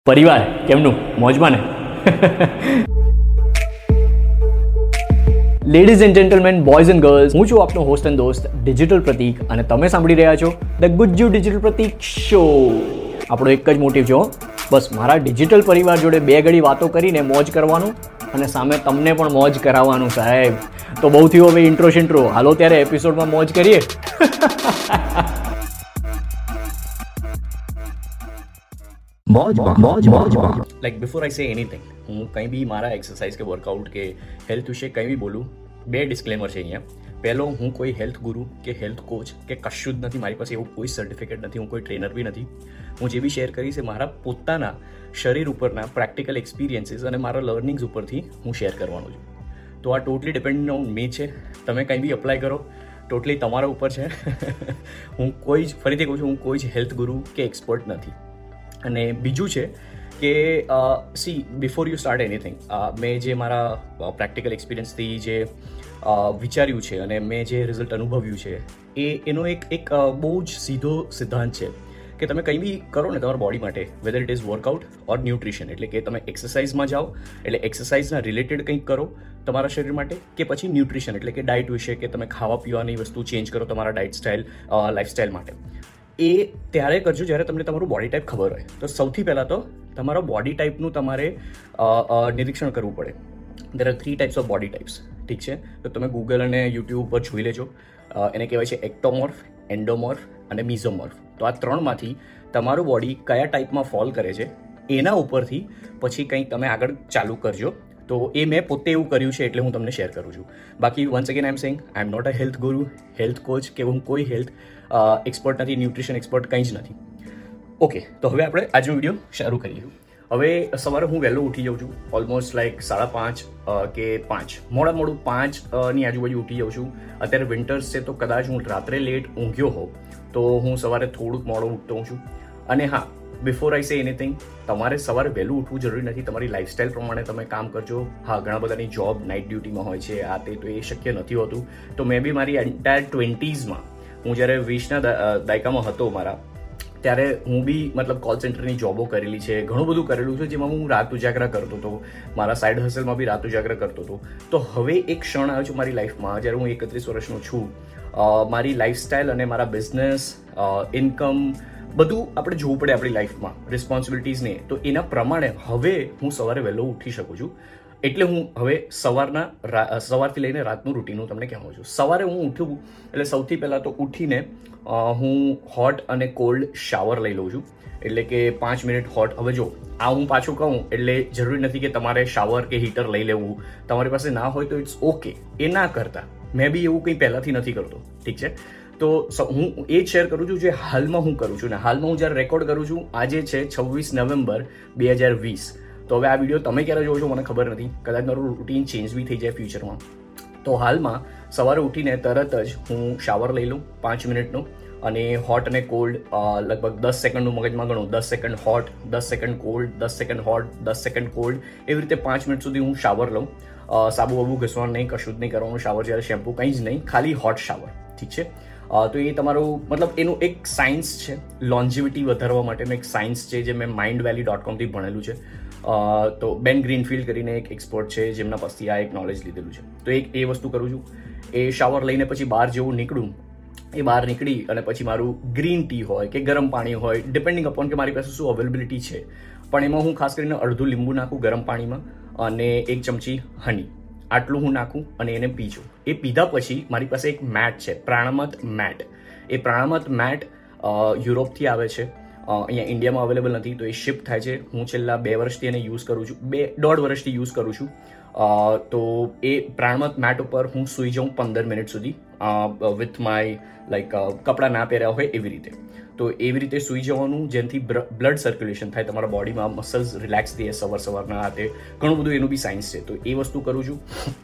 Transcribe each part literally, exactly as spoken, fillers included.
પરિવાર કેમનું મોજમાં ને? Ladies and gentleman, boys and girls, હું છું આપનો હોસ્ટ એન્ડ દોસ્ત ડિજિટલ પ્રતીક અને તમે સાંભળી રહ્યા છો the Gujju digital Pratik show. આપણો એક જ મોટિવ છે, બસ મારા ડિજિટલ પરિવાર જોડે બે ઘડી વાતો કરીને મોજ કરવાનું અને સામે તમને પણ મોજ કરાવવાનું સાહેબ. તો બહુ થયું હવે ઇન્ટ્રો શિન્ટ્રો, હાલો ત્યારે એપિસોડમાં મોજ કરીએ. લાઈક બિફોર આઈ સે એનીથિંગ, હું કંઈ બી મારા એક્સરસાઇઝ કે વર્કઆઉટ કે હેલ્થ વિશે કંઈ બી બોલું, બે ડિસ્ક્લેમર છે અહીંયા. પહેલો, હું કોઈ હેલ્થ ગુરુ કે હેલ્થ કોચ કે કશું જ નથી, મારી પાસે એવું કોઈ સર્ટિફિકેટ નથી, હું કોઈ ટ્રેનર બી નથી. હું જે બી શેર કરીશ એ મારા પોતાના શરીર ઉપરના પ્રેક્ટિકલ એક્સપિરિયન્સીસ અને મારા લર્નિંગ્સ ઉપરથી હું શેર કરવાનો છું. તો આ ટોટલી ડિપેન્ડ ઓન મી છે. તમે કંઈ બી અપ્લાય કરો, ટોટલી તમારા ઉપર છે. હું કોઈ જ ફરીથી કહું છું, હું કોઈ જ હેલ્થ ગુરુ કે એક્સપર્ટ નથી. અને બીજું છે કે see before you start anything, મેં જે મારા પ્રેક્ટિકલ એક્સપિરિયન્સથી જે વિચાર્યું છે અને મેં જે રિઝલ્ટ અનુભવ્યું છે એ એનો એક એક બહુ જ સીધો સિદ્ધાંત છે કે તમે કંઈ બી કરો ને તમારા બોડી માટે, whether it is workout or nutrition, એટલે કે તમે એક્સરસાઇઝમાં જાઓ એટલે એક્સરસાઇઝના રિલેટેડ કંઈક કરો તમારા શરીર માટે, કે પછી ન્યુટ્રિશન એટલે કે ડાયટ વિશે, કે તમે ખાવા પીવાની વસ્તુ ચેન્જ કરો તમારા ડાયટ સ્ટાઇલ લાઈફસ્ટાઈલ માટે. એ ત્યારે કરજો જ્યારે તમને તમારું બોડી ટાઈપ ખબર હોય. તો સૌથી પહેલાં તો તમારા બોડી ટાઈપનું તમારે નિરીક્ષણ કરવું પડે. There are three types of body types, ઠીક છે? તો તમે ગૂગલ અને યુટ્યુબ પર જોઈ લેજો. એને કહેવાય છે એક્ટોમોર્ફ, એન્ડોમોર્ફ અને મિઝોમોર્ફ. તો આ ત્રણમાંથી તમારું બોડી કયા ટાઈપમાં ફોલ કરે છે એના ઉપરથી પછી કંઈક તમે આગળ ચાલુ કરજો. તો એ મેં પોતે એવું કર્યું છે એટલે હું તમને શેર કરું છું. બાકી once again I am saying, I am not a health guru, health coach કે હું કોઈ હેલ્થ એક્સપર્ટ નથી, ન્યુટ્રિશન એક્સપર્ટ કંઈ જ નથી. ઓકે, તો હવે આપણે આજનો વિડીયો શરૂ કરીએ. હવે સવારે હું વહેલો ઉઠી જાઉં છું, ઓલમોસ્ટ લાઈક સાડા પાંચ કે પાંચ, મોડા મોડું પાંચ ની આજુબાજુ ઉઠી જાઉં છું. અત્યારે વિન્ટર્સ છે તો કદાચ હું રાત્રે લેટ ઊંઘ્યો હોઉં તો હું સવારે થોડુંક મોડો ઉઠતો હોઉં છું. અને હા, બિફોર આઈ સે એનીથિંગ, તમારે સવારે વહેલું ઉઠવું જરૂરી નથી. તમારી લાઈફસ્ટાઈલ પ્રમાણે તમે કામ કરજો. હા, ઘણા બધાની જોબ નાઇટ ડ્યુટીમાં હોય છે, આ તે, તો એ શક્ય નથી હોતું. તો મેં બી મારી એન્ટાયર ટ્વેન્ટીઝમાં, હું જ્યારે વીસના દાયકામાં હતો મારા, ત્યારે હું બી મતલબ કોલ સેન્ટરની જોબો કરેલી છે, ઘણું બધું કરેલું છે, જેમાં હું રાત ઉજાગરા કરતો હતો. મારા સાઈડ હસલમાં બી રાત ઉજાગરા કરતો હતો. તો હવે એક ક્ષણ આવ્યો છે મારી લાઈફમાં જ્યારે હું એકત્રીસ વર્ષનો છું. મારી લાઈફસ્ટાઈલ અને મારા બિઝનેસ, ઇન્કમ, બધું આપણે જોવું પડે આપણી લાઈફમાં, રિસ્પોન્સિબિલિટીઝને. તો એના પ્રમાણે હવે હું સવારે વહેલો ઉઠી શકું છું. એટલે હું હવે સવારના સવારથી લઈને રાતનું રૂટીન હું તમને કહેવાનું છું. સવારે હું ઉઠું એટલે સૌથી પહેલાં તો ઉઠીને હું હોટ અને કોલ્ડ શાવર લઈ લઉં છું. એટલે કે પાંચ મિનિટ હોટ. હવે જો આ હું પાછું કહું એટલે જરૂરી નથી કે તમારે શાવર કે હીટર લઈ લેવું. તમારી પાસે ના હોય તો ઇટ્સ ઓકે, એ ના કરતા. મેં બી એવું કંઈ પહેલાંથી નથી કરતો, ઠીક છે? તો હું એ જ શેર કરું છું જે હાલમાં હું કરું છું. ને હાલમાં હું જ્યારે રેકોર્ડ કરું છું, આજે છે છવ્વીસ નવેમ્બર બે હજાર વીસ. તો હવે આ વિડીયો તમે ક્યારે જોવો છો મને ખબર નથી, કદાચ મારું રૂટીન ચેન્જ બી થઈ જાય ફ્યુચરમાં. તો હાલમાં સવારે ઉઠીને તરત જ હું શાવર લઈ લઉં પાંચ મિનિટનું, અને હોટ અને કોલ્ડ લગભગ દસ સેકન્ડનું મગજમાં ગણું, દસ સેકન્ડ હોટ, દસ સેકન્ડ કોલ્ડ, દસ સેકન્ડ હોટ, દસ સેકન્ડ કોલ્ડ, એવી રીતે પાંચ મિનિટ સુધી હું શાવર લઉં. સાબુ બાબુ ઘસવાનું નહીં, કશું જ નહીં કરવાનું. શાવર જ્યારે શેમ્પુ કંઈ જ નહીં, ખાલી હોટ શાવર, ઠીક છે? તો એ તમારું મતલબ એનું એક સાયન્સ છે, લોન્જિવિટી વધારવા માટેનું એક સાયન્સ છે જે મેં માઇન્ડ વેલી ડોટ કોમથી ભણેલું છે. તો બેન ગ્રીનફિલ્ડ કરીને એક એક્સપર્ટ છે જેમના પાસેથી આ એક નોલેજ લીધેલું છે. તો એક એ વસ્તુ કરું છું. એ શાવર લઈને પછી બહાર જેવું નીકળું, એ બહાર નીકળી અને પછી મારું ગ્રીન ટી હોય કે ગરમ પાણી હોય, ડિપેન્ડિંગ અપોન કે મારી પાસે શું અવેલેબિલિટી છે. પણ એમાં હું ખાસ કરીને અડધું લીંબુ નાખું ગરમ પાણીમાં અને એક ચમચી હની, આટલું હું નાખું અને એને પીજું. એ પીધા પછી મારી પાસે એક મેટ છે, પ્રાણામત મેટ. એ પ્રાણામત મેટ યુરોપથી આવે છે, અહીંયા ઇન્ડિયામાં અવેલેબલ નથી, તો એ શિફ્ટ થાય છે. હું છેલ્લા બે વર્ષથી એને યુઝ કરું છું, બે દોઢ વર્ષથી યુઝ કરું છું. તો એ પ્રાણમત મેટ ઉપર હું સૂઈ જાઉં પંદર મિનિટ સુધી, વિથ માય લાઈક કપડાં ના પહેર્યા હોય એવી રીતે. તો એવી રીતે સૂઈ જવાનું જેનાથી બ્લડ સર્ક્યુલેશન થાય તમારા બોડીમાં, મસલ્સ રિલેક્સ થઈએ સવાર સવારના હાથે. ઘણું બધું એનું બી સાયન્સ છે, તો એ વસ્તુ કરું છું.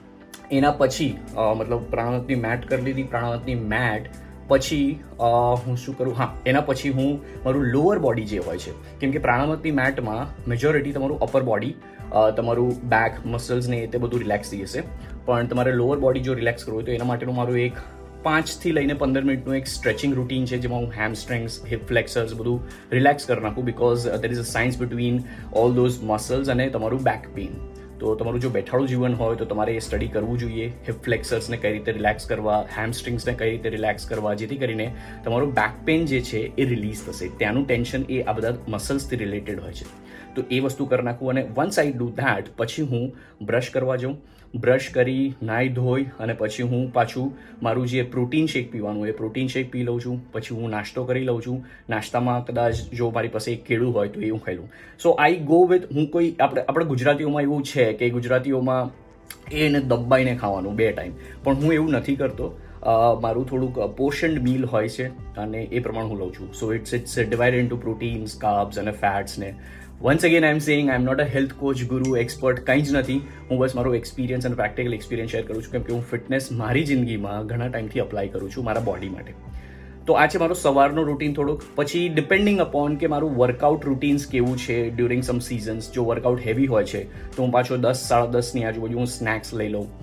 એના પછી મતલબ પ્રાણામતની મેટ કરી લીધી. પ્રાણામતની મેટ પછી હું શું કરું, હા, એના પછી હું મારું લોઅર બોડી જે હોય છે, કેમ કે પ્રાણામતની મેટમાં મેજોરિટી તમારું અપર બોડી, તમારું બેક મસલ્સ ને એ તે બધું રિલેક્સ થઈ જશે. પણ તમારે લોઅર બોડી જો રિલેક્સ કરવું હોય તો એના માટેનું મારું એક પાંચથી લઈને પંદર મિનિટનું એક સ્ટ્રેચિંગ રૂટીન છે જેમાં હું હેમસ્ટ્રિંગ્સ, હિપ ફ્લેક્સર્સ બધું રિલેક્સ કરી નાખું, because there is a science between all those muscles અને તમારું બેક પેઇન. તો તમારું જો બેઠાડું જીવન હોય તો તમારે એ સ્ટડી કરવું જોઈએ, હિપ ફ્લેક્સર્સને કઈ રીતે રિલેક્સ કરવા, હેમસ્ટ્રિંગ્સને કઈ રીતે રિલેક્સ કરવા, જેથી કરીને તમારું બેક પેઇન જે છે એ રિલીઝ થશે. ત્યાંનું ટેન્શન એ આ બધા મસલ્સથી રિલેટેડ હોય છે. તો એ વસ્તુ કરી નાખું અને વન્સ આઈ ડુ ધેટ પછી હું બ્રશ કરવા જાઉં. બ્રશ કરી નાહી ધોઈ અને પછી હું પાછું મારું જે પ્રોટીન શેક પીવાનું એ પ્રોટીન શેક પી લઉં છું. પછી હું નાસ્તો કરી લઉં છું. નાસ્તામાં કદાચ જો મારી પાસે એક કેળું હોય તો એ હું ખાઈ લઉં. સો આઈ ગો વિથ, હું કોઈ આપણે આપણે ગુજરાતીઓમાં એવું છે કે ગુજરાતીઓમાં એને દબાઈને ખાવાનું બે ટાઈમ, પણ હું એવું નથી કરતો. મારું થોડુંક પોર્શન્ડ મીલ હોય છે અને એ પ્રમાણે હું લઉં છું. So it's it's divided into proteins, carbs અને ફેટ્સ ને. Once again I am saying I am not a health coach, guru, expert, કંઈ જ નથી. હું બસ મારો એક્સપિરિયન્સ અને પ્રેક્ટિકલ એક્સપિરિયન્સ શેર કરું છું, કેમ કે હું ફિટનેસ મારી જિંદગીમાં ઘણા ટાઈમથી અપ્લાય કરું છું મારા બોડી માટે. તો આ છે મારો સવારનો રૂટીન થોડુંક. પછી ડિપેન્ડિંગ અપોન કે મારું વર્કઆઉટ રૂટીન્સ કેવું છે ડ્યુરિંગ સમ સિઝન્સ. જો વર્કઆઉટ હેવી હોય છે તો હું પાછો દસ સાડા દસની આજુબાજુ હું સ્નેક્સ લઈ લઉં.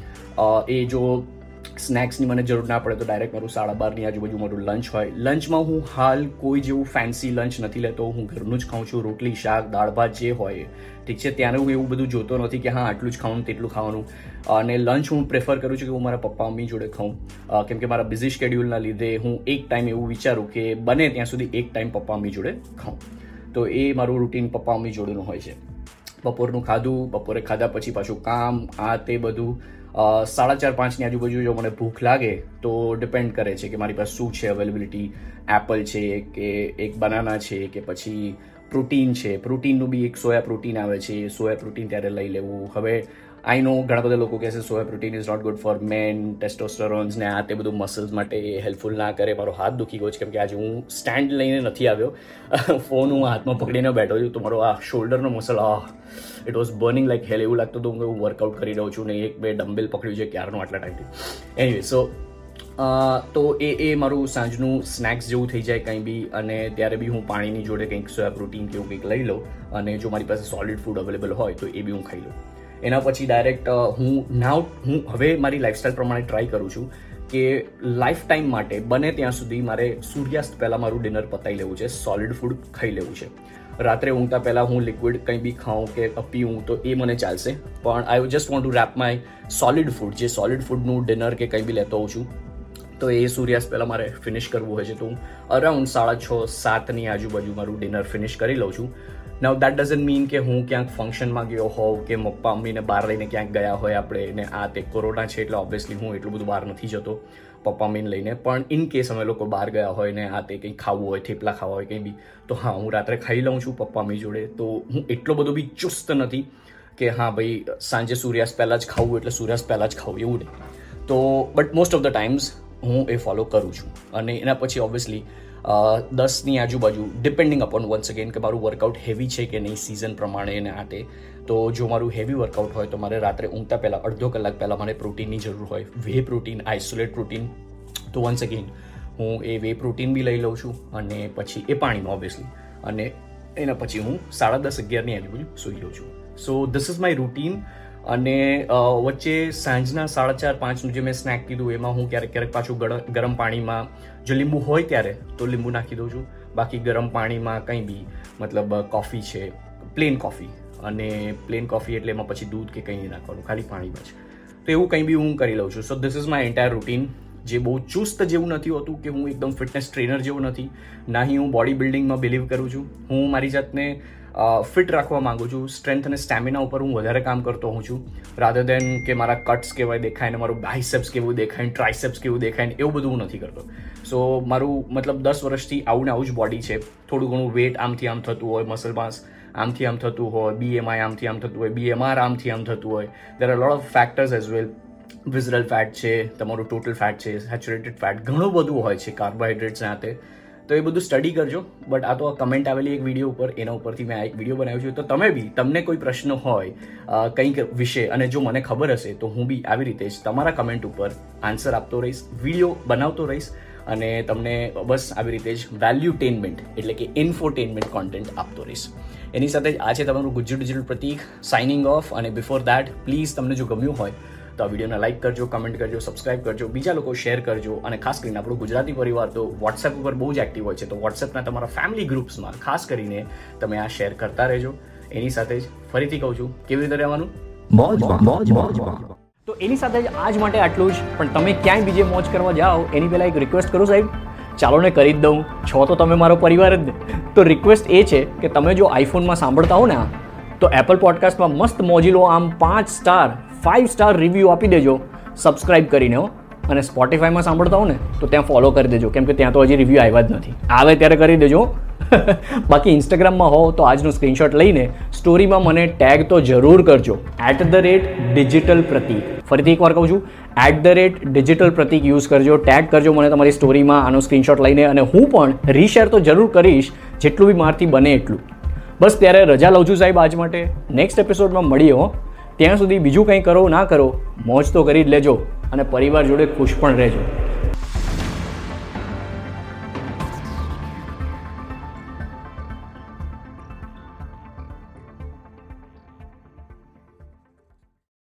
એ જો સ્નેક્સની મને જરૂર ના પડે તો ડાયરેક્ટ મારું સાડા બારની આજુબાજુ મારું લંચ હોય. લંચમાં હું હાલ કોઈ જેવું ફેન્સી લંચ નથી લેતો, હું ઘરનું જ ખાઉં છું. રોટલી, શાક, દાળ ભાત જે હોય, ઠીક છે. ત્યારે હું એવું બધું જોતો નથી કે હા આટલું જ ખાવાનું તેટલું ખાવાનું. અને લંચ હું પ્રેફર કરું છું કે હું મારા પપ્પા મમ્મી જોડે ખાઉં, કેમ કે મારા બિઝી શેડ્યુલના લીધે હું એક ટાઈમ એવું વિચારું કે બને ત્યાં સુધી એક ટાઈમ પપ્પા મમ્મી જોડે ખાઉં. તો એ મારું રૂટીન પપ્પા મમ્મી જોડેનું હોય છે. બપોરનું ખાધું, બપોરે ખાધા પછી પાછું કામ, આ તે બધું. સાડા ચાર પાંચની આજુબાજુ જો મને ભૂખ લાગે તો ડિપેન્ડ કરે છે કે મારી પાસે શું છે અવેલેબિલિટી. એપલ છે કે એક બનાના છે કે પછી પ્રોટીન છે. પ્રોટીનનું બી એક સોયા પ્રોટીન આવે છે, સોયા પ્રોટીન ત્યારે લઈ લેવું. હવે આઈ નો ઘણા બધા લોકો કહે છે soya protein is not good for men, testosterones ને આ તે બધું મસલ્સ માટે હેલ્પફુલ ના કરે. મારો હાથ દુખી ગયો છે કેમ કે આજે હું સ્ટેન્ડ લઈને નથી આવ્યો, ફોન હું હાથમાં પકડીને બેઠો છું. તો મારો આ શોલ્ડરનો મસલ આ it was burning like hell. એવું લાગતું હતું હું વર્કઆઉટ કરી રહ્યો છું ને એક બે ડમ્બેલ પકડ્યું છે ક્યારનું આટલા ટાઈમથી. એનીવે સો તો એ એ મારું સાંજનું સ્નેક્સ જેવું થઈ જાય કંઈ બી. અને ત્યારે બી હું પાણીની જોડે કંઈક સોયા પ્રોટીન કે એવું કંઈક લઈ લઉં. અને જો મારી પાસે સોલિડ ફૂડ અવેલેબલ હોય તો એ બી હું ખાઈ લઉં. એના પછી ડાયરેક્ટ હું નાવ હું હવે મારી લાઈફસ્ટાઈલ પ્રમાણે ટ્રાય કરું છું કે લાઈફ ટાઈમ માટે બને ત્યાં સુધી મારે સૂર્યાસ્ત પહેલાં મારું ડિનર પતાવી લેવું છે, સોલિડ ફૂડ ખાઈ લેવું છે. રાત્રે ઊંઘતા પહેલાં હું લિક્વિડ કંઈ બી ખાઉં કે પીવું તો એ મને ચાલશે, પણ I just want to wrap my solid food, જે સોલિડ ફૂડનું ડિનર કે કંઈ બી લેતો હોઉં છું તો એ સૂર્યાસ્ત પહેલાં મારે ફિનિશ કરવું હોય છે. તો હું અરાઉન્ડ સાડા છ સાતની આજુબાજુ મારું ડિનર ફિનિશ કરી લઉં છું. નાઉ દેટ ડઝન્ટ મીન કે હું ક્યાંક ફંક્શનમાં ગયો હોઉં કે પપ્પા મમ્મીને બહાર લઈને ક્યાંક ગયા હોય આપણે ને આ તે કોરોના છે એટલે ઓબ્વિયસલી હું એટલું બધું બહાર નથી જતો પપ્પા મમ્મીને લઈને. પણ ઇન કેસ અમે લોકો બહાર ગયા હોય ને આ તે કંઈ ખાવું હોય, થેપલા ખાવા હોય કંઈ બી, તો હા હું રાત્રે ખાઈ લઉં છું પપ્પા મમ્મી જોડે. તો હું એટલો બધો બી ચુસ્ત નથી કે હા ભાઈ સાંજે સૂર્યાસ્ત પહેલાં જ ખાવું એટલે સૂર્યાસ્ત પહેલાં જ ખાવું એવું નહીં. તો but most of the times હું એ ફોલો કરું છું. અને એના પછી ઓબ્વિયસલી દસની આજુબાજુ ડિપેન્ડિંગ અપોન વન્સ અગેન કે મારું વર્કઆઉટ હેવી છે કે નહીં સિઝન પ્રમાણે એને આ તે. તો જો મારું હેવી વર્કઆઉટ હોય તો મારે રાત્રે ઊંઘતા પહેલાં અડધો કલાક પહેલાં મને પ્રોટીનની જરૂર હોય, વે પ્રોટીન, આઇસોલેટ પ્રોટીન. તો વન્સ અગેન હું એ વે પ્રોટીન બી લઈ લઉં છું અને પછી એ પાણીમાં ઓબ્વિયસલી. અને એના પછી હું સાડા દસ અગિયારની આજુબાજુ સૂઈ લઉં છું. So this is my routine. અને વચ્ચે સાંજના સાડા ચાર પાંચનું જે મેં સ્નેક કીધું એમાં હું ક્યારેક ક્યારેક પાછું ગરમ પાણીમાં જો લીંબુ હોય ત્યારે તો લીંબુ નાખી દઉં છું. બાકી ગરમ પાણીમાં કંઈ બી મતલબ કોફી છે, પ્લેન કોફી, અને પ્લેન કોફી એટલે એમાં પછી દૂધ કે કંઈ નહીં નાખવાનું, ખાલી પાણીમાં જ. તો એવું કંઈ બી હું કરી લઉં છું. So this is my entire routine, જે બહુ ચુસ્ત જેવું નથી હોતું કે હું એકદમ ફિટનેસ ટ્રેનર જેવું નથી, ના ही હું બોડી બિલ્ડિંગમાં બિલીવ કરું છું. હું મારી જાતને ફિટ રાખવા માંગુ છું. સ્ટ્રેન્થ અને સ્ટેમિના ઉપર હું વધારે કામ કરતો હોઉં છું રાધર દેન કે મારા કટ્સ કેવાય દેખાય ને મારું બાયસેપ્સ કેવું દેખાય ને ટ્રાયસેપ્સ કેવું દેખાય ને એવું બધું હું નથી કરતો. સો મારું મતલબ દસ વર્ષથી આવું ને આવું જ બોડી છે. થોડું ઘણું વેટ આમથી આમ થતું હોય, મસલ માસ આમથી આમ થતું હોય, બીએમઆઈ આમથી આમ થતું હોય, બીએમઆર આમથી આમ થતું હોય. There are lot of factors as well. Visceral fat છે, તમારું ટોટલ ફેટ છે, સેચ્યુરેટેડ ફેટ, ઘણું બધું હોય છે, કાર્બોહાઈડ્રેટ્સ આ તે. તો એ બધું સ્ટડી કરજો. બટ આ તો કમેન્ટ આવેલી એક વિડીયો ઉપર, એના ઉપરથી મેં આ એક વિડીયો બનાવ્યો છે. તો તમે બી, તમને કોઈ પ્રશ્ન હોય કંઈક વિશે અને જો મને ખબર હશે તો હું બી આવી રીતે જ તમારા કમેન્ટ ઉપર આન્સર આપતો રહીશ, વિડીયો બનાવતો રહીશ અને તમને બસ આવી રીતે જ વેલ્યુટેનમેન્ટ એટલે કે ઇન્ફોટેનમેન્ટ કોન્ટેન્ટ આપતો રહીશ. એની સાથે જ આ છે તમારું Gujju digital Pratik signing off. અને બિફોર દેટ પ્લીઝ તમને જો ગમ્યું હોય તો આ વિડીયોને લાઇક કરજો, કમેન્ટ કરજો, સબસ્ક્રાઇબ કરજો, બીજા લોકો શેર કરજો અને ખાસ કરીને આપણું ગુજરાતી પરિવાર તો વોટ્સએપ ઉપર બહુ જ એક્ટિવ હોય છે, તો વોટ્સએપના તમારા ફેમિલી ગ્રુપ્સમાં ખાસ કરીને તમે આ શેર કરતા રહેજો. એની સાથે જ ફરીથી કહું છું, કેવી રીતે રહેવાનું? મોજમાં, મોજ, મોજમાં. તો એની સાથે જ આજ માટે આટલું જ. પણ તમે ક્યાંય બીજે મોજ કરવા જાઓ એની પહેલાં એક રિક્વેસ્ટ કરું સાહેબ, ચાલો ને કરી જ દઉં, છો તો તમે મારો પરિવાર જ ને. તો રિક્વેસ્ટ એ છે કે તમે જો આઈફોનમાં સાંભળતા હો ને તો એપલ પોડકાસ્ટમાં મસ્ત મોજીલો આમ પાંચ સ્ટાર ફાઇવ સ્ટાર રિવ્યૂ આપી દેજો સબસ્ક્રાઇબ કરીને હો. અને સ્પોટિફાઈમાં સાંભળતા હો ને તો ત્યાં ફોલો કરી દેજો, કેમ કે ત્યાં તો હજી રિવ્યૂ આવ્યા જ નથી. આવે ત્યારે કરી દેજો. બાકી ઇન્સ્ટાગ્રામમાં હો તો આજનો સ્ક્રીનશોટ લઈને સ્ટોરીમાં મને ટેગ તો જરૂર કરજો, એટ ધ રેટ ડિજિટલ પ્રતીક. ફરીથી એકવાર કહું છું, at the rate digital Pratik use કરજો, ટેગ કરજો મને તમારી સ્ટોરીમાં આનો સ્ક્રીનશોટ લઈને, અને હું પણ રીશેર તો જરૂર કરીશ જેટલું બી મારથી બને એટલું. બસ ત્યારે રજા લઉં છું સાહેબ આજ માટે. નેક્સ્ટ એપિસોડમાં મળીએ હો. ત્યાં સુધી બીજું કંઈ કરો ના કરો, મોજ તો કરી જ લેજો અને પરિવાર જોડે ખુશ પણ રહેજો.